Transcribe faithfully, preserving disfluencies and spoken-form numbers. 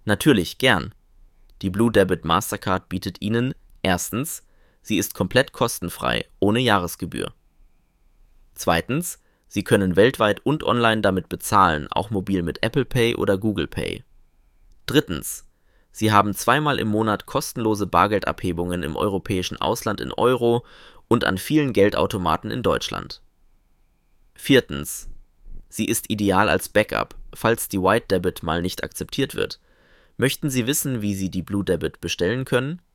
Natürlich, gern. Die Blue Debit Mastercard bietet Ihnen erstens, sie ist komplett kostenfrei, ohne Jahresgebühr. Zweitens, Sie können weltweit und online damit bezahlen, auch mobil mit Apple Pay oder Google Pay. Drittens, Sie haben zweimal im Monat kostenlose Bargeldabhebungen im europäischen Ausland in Euro und an vielen Geldautomaten in Deutschland. Viertens, sie ist ideal als Backup, falls die White Debit mal nicht akzeptiert wird. Möchten Sie wissen, wie Sie die Blue Debit bestellen können?